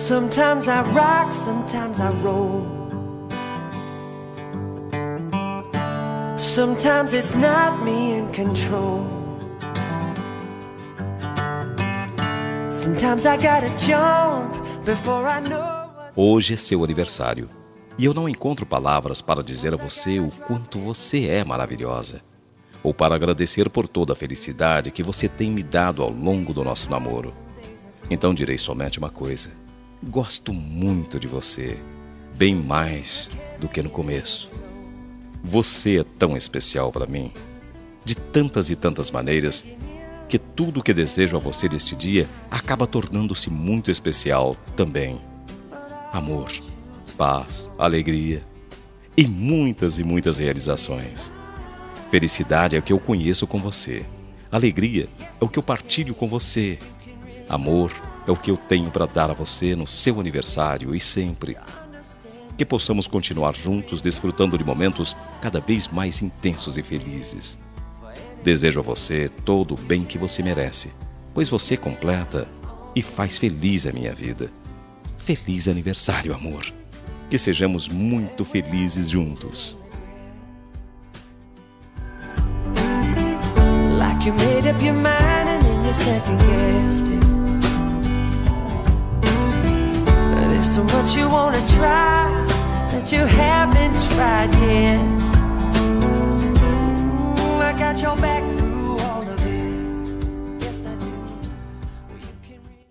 Sometimes I rock, sometimes I roll. Sometimes it's not me in control. Sometimes I gotta jump before I know. Hoje é seu aniversário e eu não encontro palavras para dizer a você o quanto você é maravilhosa, ou para agradecer por toda a felicidade que você tem me dado ao longo do nosso namoro. Então direi somente uma coisa: gosto muito de você, bem mais do que no começo. Você é tão especial para mim, de tantas e tantas maneiras, que tudo o que desejo a você neste dia acaba tornando-se muito especial também. Amor, paz, alegria e muitas realizações. Felicidade é o que eu conheço com você. Alegria é o que eu partilho com você. Amor é o que eu tenho para dar a você no seu aniversário e sempre. Que possamos continuar juntos desfrutando de momentos cada vez mais intensos e felizes. Desejo a você todo o bem que você merece, pois você completa e faz feliz a minha vida. Feliz aniversário, amor. Que sejamos muito felizes juntos. Like you made up your mind and then you second guessed it. There's so much you wanna try that you haven't tried yet. I got your back.